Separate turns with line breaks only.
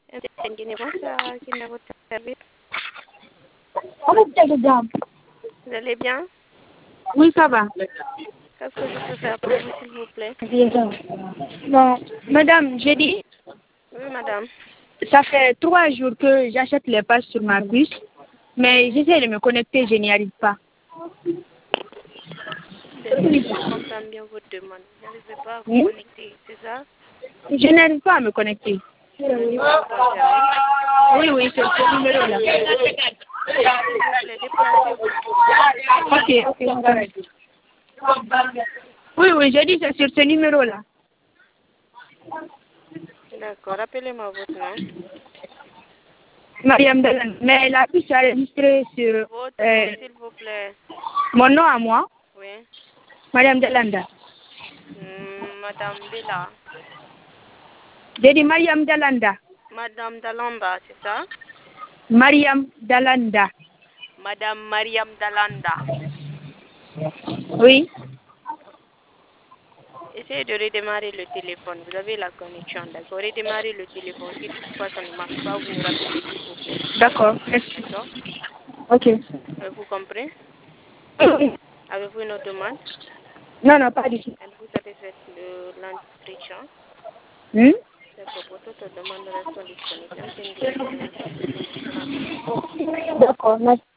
Vous allez bien?
Oui, ça va.
Qu'est-ce que je peux faire pour vous, s'il vous plaît?
Non, madame, j'ai dit,
Oui, madame.
ça fait 3 jours que j'achète les pages sur ma puce, mais j'essaie de me connecter, je n'y arrive pas.
Désolée, je ne comprends bien votre demande. Vous n'arrivez pas à vous connecter, c'est ça?
Je n'arrive pas à me connecter.
Le numéro concerné.
Oui, oui, c'est ce numéro-là.
S'il vous plaît, déplacez-vous.
Ok. Oui, oui, j'ai dit c'est sur ce numéro-là.
D'accord, rappelez-moi votre nom.
Mariam Dalan. Mais la puce est enregistrée sur
Votre nom, s'il vous plaît.
mon nom à moi,
Oui.
Mariam Dalanda.
Madame Della.
J'ai dit Mariam Dalanda.
Madame Dalamba, c'est ça?
Mariam Dalanda.
Madame Mariam Dalanda.
Oui.
Essayez de redémarrer le téléphone. Vous avez la connexion, d'accord? Redémarrez le téléphone. Si toutefois ça ne marche pas, vous nous rappelez, s'il vous plaît.
D'accord, merci.
D'accord?
Ok.
Vous comprenez?
Oui.
Avez-vous une autre demande?
Non, non, pas du tout.
Êtes-vous satisfait de l'inscription? D'accord, pour toute demande, restons disponibles. Un peu de un instant, s'il vous plaît. Je vous rappelle.
D'accord, merci.